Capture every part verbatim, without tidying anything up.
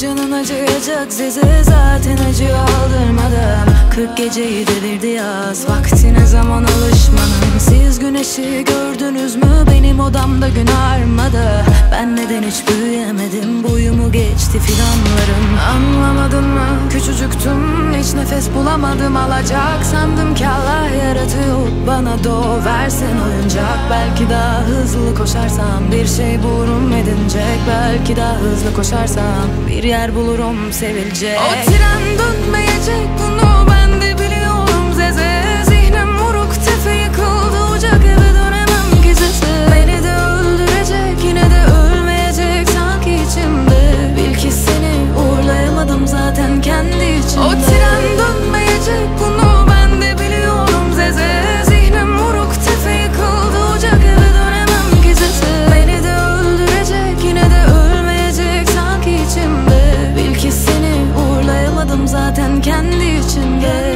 canın acıyacak size, zaten acıyor aldırmadım. Kırk geceyi devirdi yaz, vakti ne zaman alışmanın. Siz güneşi gördünüz mü, benim odamda gün armadı. Ben neden hiç büyüyemedim, boyumu geçti fidanlarım. Anlamadın mı, küçücüktüm, hiç nefes bulamadım. Alacak sandım ki Allah yaratıyor bana, doğ versin oyuncak. Belki daha hızlı koşarsam bir şey bulurum edinecek. Belki daha hızlı koşarsam bir yer bulurum sevilecek. O tren dönmeyecek, bunu ben de biliyorum zeze. Zihnim vuruk, tefe yıkıldı, ocak eve dönemem gizesi. Beni de öldürecek, yine de ölmeyecek sanki içimde. Bil ki seni uğurlayamadım zaten kendi içimde. O tren dönmeyecek, bunu ben de biliyorum zeze. Zihnim vuruk, tefe yıkıldı, ocak eve dönemem gizesi. Beni de öldürecek, yine de ölmeyecek sanki içimde. Bil ki seni uğurlayamadım zaten kendi içimde.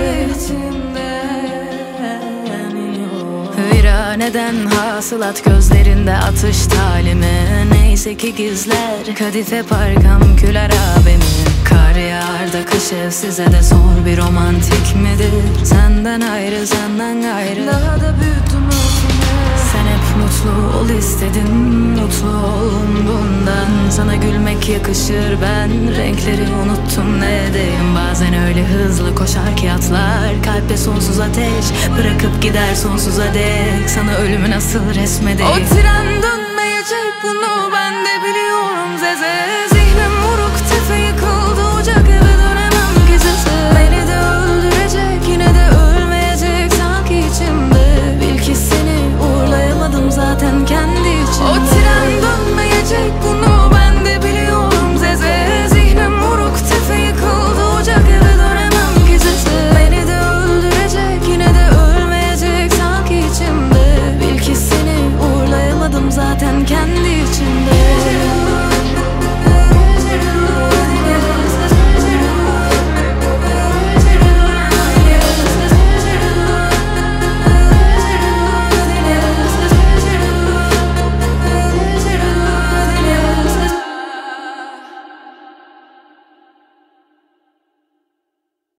Viraneden hasılat, gözlerinde atış talimi. Neyse ki gizler kadife parkam küler abimi. Kar yağar da kış ev size de zor bir romantik midir? Senden ayrı, senden ayrı, daha da büyüttüm öfümü. Sen hep mutlu ol istedin, mutlu ol bundan. Sana gülmek yakışır, ben renkleri unuttum ne edeyim. Bazen öyle hızlı koşar ki atlar, kalpte sonsuz ateş bırakıp gider sonsuza dek. Sana ölümü nasıl resmedeyim. O tren dönmeyecek, bunu ben de biliyorum zeze. Zihnim vuruk, tefe yıkıldı, ocak eve dönemem gizesi. Beni de öldürecek, yine de ölmeyecek sanki içimde. Bil ki seni uğurlayamadım zaten kendi içimde. O tren dönmeyecek, bunu ben de biliyorum zeze. Zihnim vuruk, tefe yıkıldı, ocak eve dönemem gizesi. Beni de öldürecek, yine de ölmeyecek sanki içimde. Bil ki seni uğurlayamadım zaten kendi içimde.